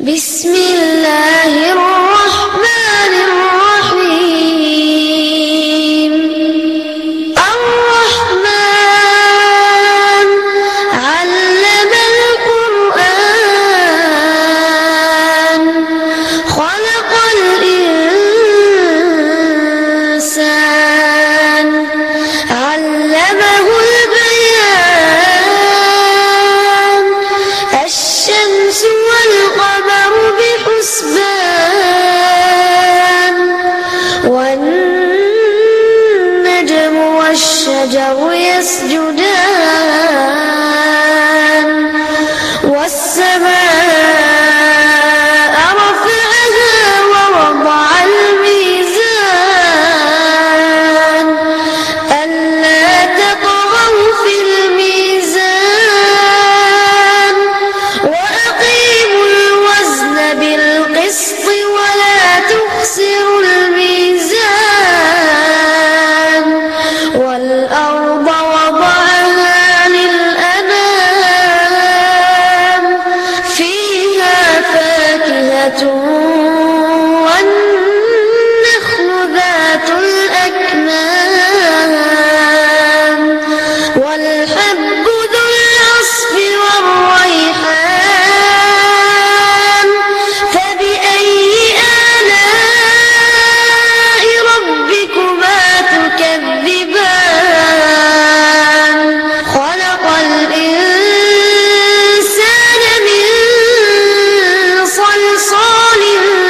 بسم الله الرحمن الرحيم. الرحمن علم القرآن خلق الإنسان علمه البيان. الشمس والقمر بحسبان والنجم والشجر يسجدان. والسماء رفعها ووضع الميزان ألا تطغوا في الميزان وأقيموا الوزن بالقسط ولا تخسروا الميزان. والأرض وضعها للأنام فيها فاكهة والنخل ذات الأكمام والحب ذو العصف والريحان. فبأي آلاء ربكما تكذبان. خلق الإنسان من صلصال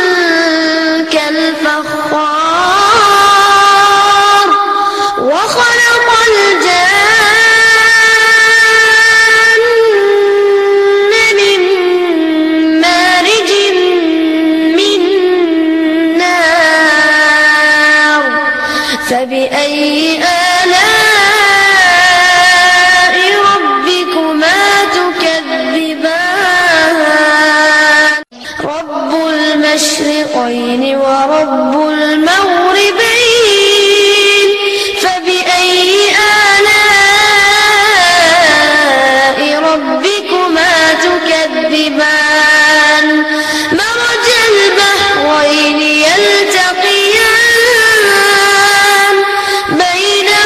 كالفخار وخلق الجان من مارج من نار. فبأي آلاء ربكما تكذبان. رب المشرقين ورب المغربين. فبأي آلاء ربكما تكذبان. مرج البحرين يلتقيان بينهما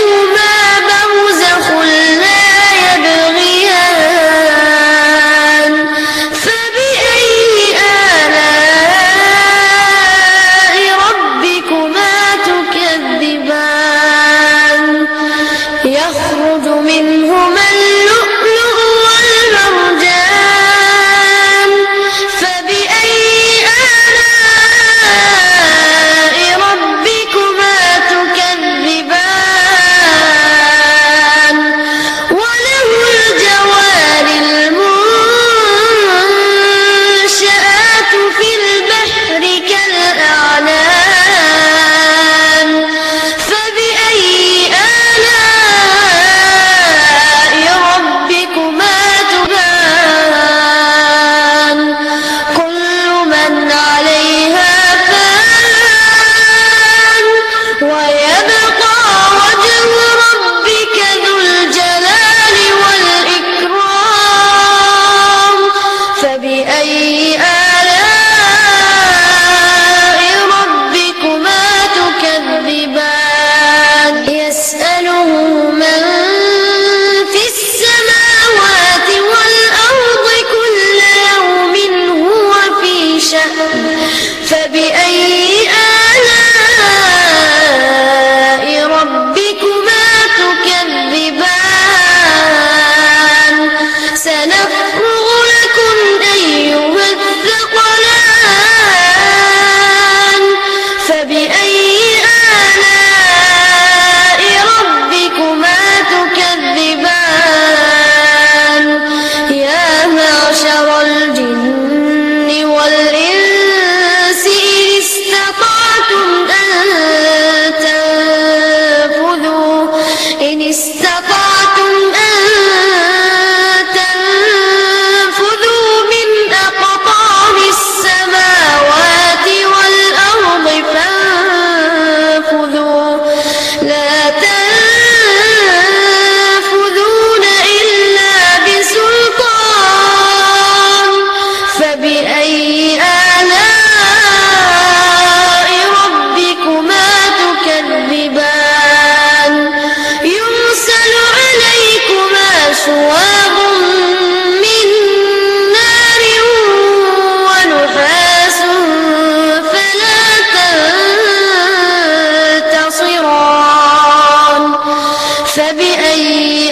فبأي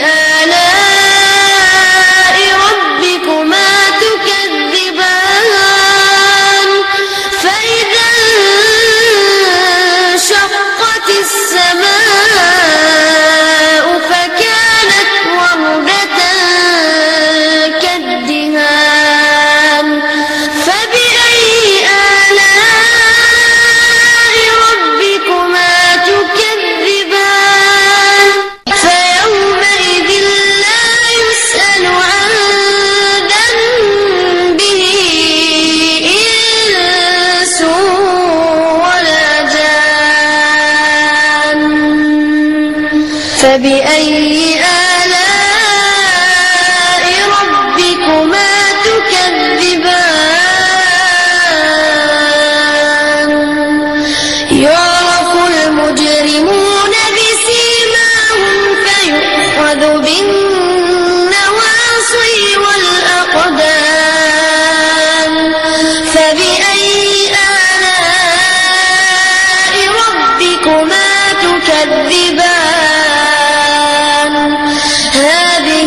آلاء ربكما تكذبان فإذا انشقت السماء فكانت وردة كالدهان فبأي آلاء ربكما تكذبان فيومئذ لا يسأل عن ذنبه إنس ولا جان فبأي آلاء ربكما تكذبان يعرف المجرمون بسيماهم فيؤخذ بالنواصي والأقدام فبأي آلاء ربكما تكذبان هذه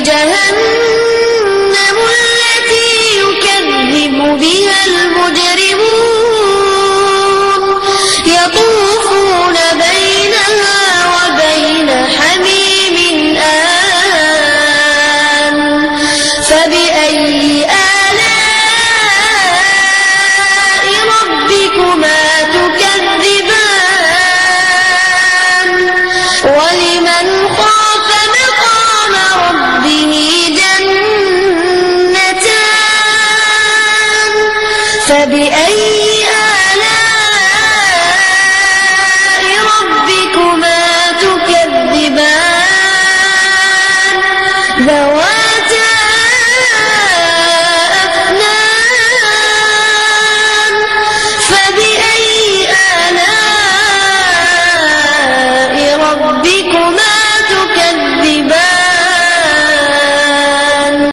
جهنم التي يكذب بها المجرمون يطوفون بينها وبين حميم آن فبأي آلاء ربكما تكذبان ولمن خاف مقام ربه جنتان فبأي